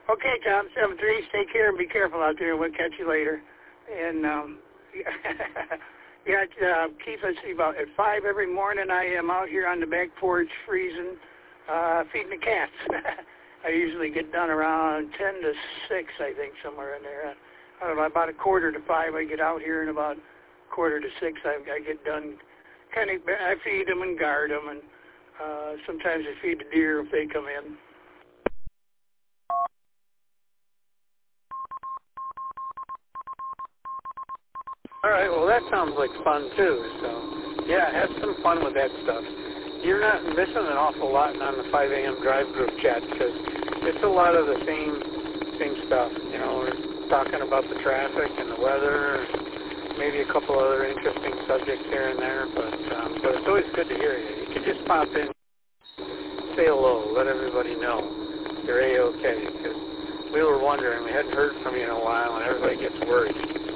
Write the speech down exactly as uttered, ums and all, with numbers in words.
Okay, Tom, seven three. Take care and be careful out there. We'll catch you later. And, um, yeah, uh, Keith, let's see, about at five every morning I am out here on the back porch freezing, uh, feeding the cats. I usually get done around ten to six, I think, somewhere in there. I don't know, about a quarter to five I get out here, and about quarter to six I, I get done. Kind of, I feed them and guard them, and uh, sometimes I feed the deer if they come in. All right, well, that sounds like fun, too. So, yeah, have some fun with that stuff. You're not missing an awful lot on the five a.m. drive group chat because it's a lot of the same same stuff. You know, we're talking about the traffic and the weather, and maybe a couple other interesting subjects here and there, but, um, but it's always good to hear you. You can just pop in, say hello, let everybody know you're A-okay because we were wondering. We hadn't heard from you in a while, and everybody gets worried.